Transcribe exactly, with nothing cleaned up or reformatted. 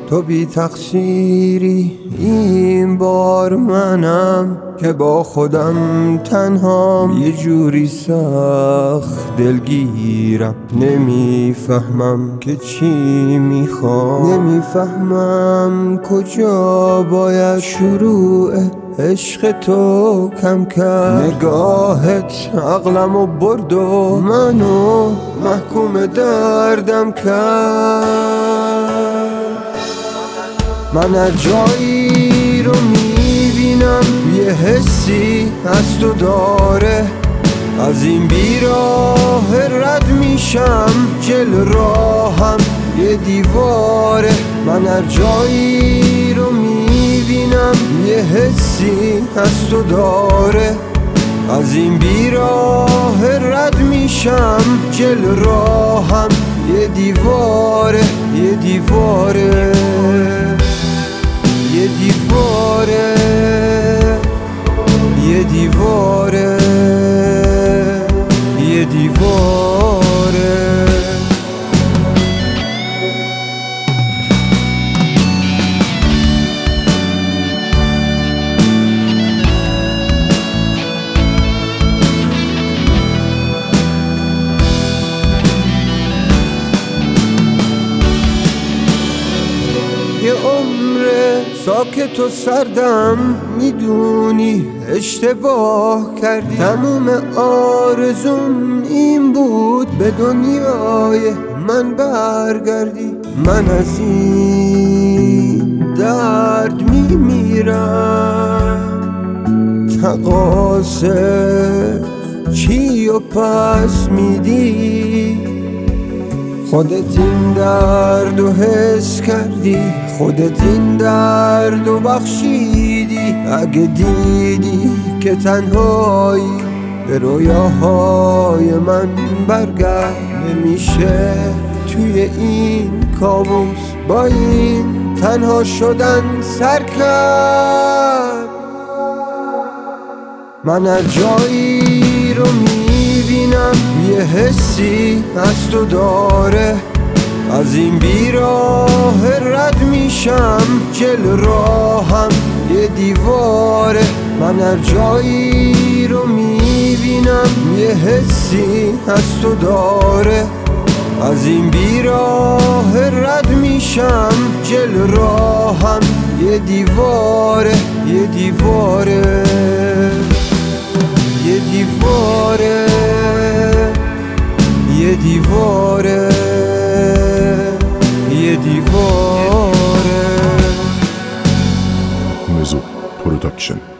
تو بی تقصیری، این بار منم که با خودم تنهام. یه جوری سخت دلگیرم، نمیفهمم که چی میخوام. نمیفهمم کجا باید شروع عشق تو کم کرد. نگاهت عقلمو برد و منو محکوم دردم کرد. من هر جایی رو میبینم یه حسی از تو داره، از این بیراه رد میشم، جل راهم یه دیواره. من هر جایی رو میبینم یه حسی از تو داره، از این بیراه رد میشم، جل راهم یه دیواره، یه دیواره، یه دیواره، یه دیواره، یه دیواره. یه عمره ساکت و سردم، میدونی اشتباه کردی. تموم آرزوم این بود به دنیای من برگردی. من از این درد میمیرم، تقاصر چی و پس میدی؟ خودت این درد و حس کردی، خودت این درد و بخشیدی. اگه دیدی که تنهایی، به رویاهای من برگرد. نمیشه توی این کابوس با این تنها شدن سر کرد. من هر جایی رو میبینم یه حسی از تو داره، از این بیراه رد میشم، جل راهم یه دیواره. من هر جایی رو میبینم یه حسی از تو داره، از این بیراه رد میشم، جل راهم یه دیواره، یه دیواره، یه دیواره، یه دیواره، یه دیواره. Mizu Production.